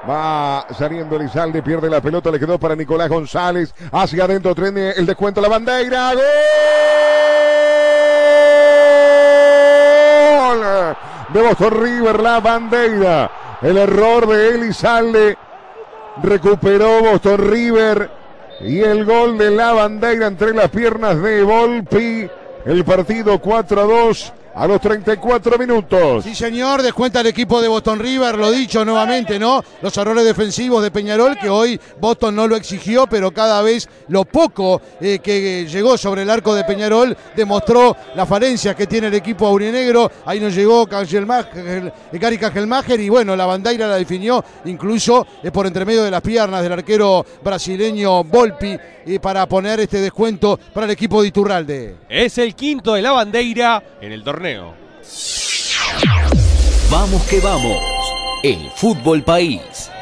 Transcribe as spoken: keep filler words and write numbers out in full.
Va saliendo Elizalde, pierde la pelota, le quedó para Nicolás González. Hacia adentro, tiene el descuento, la bandera. ¡Gol! De Boston River, la bandera. El error de Elizalde. Recuperó Boston River. Y el gol de la bandera entre las piernas de Volpi. El partido cuatro a dos. A los treinta y cuatro minutos. Sí, señor, descuenta el equipo de Boston River, lo dicho nuevamente, ¿no? Los errores defensivos de Peñarol, que hoy Boston no lo exigió, pero cada vez lo poco eh, que llegó sobre el arco de Peñarol demostró las falencias que tiene el equipo aurinegro. Ahí nos llegó Gary Cajelmacher y bueno, la bandeira la definió incluso eh, por entre medio de las piernas del arquero brasileño Volpi eh, para poner este descuento para el equipo de Iturralde. Es el quinto de la bandera en el torneo. Vamos que vamos, el Fútbol País.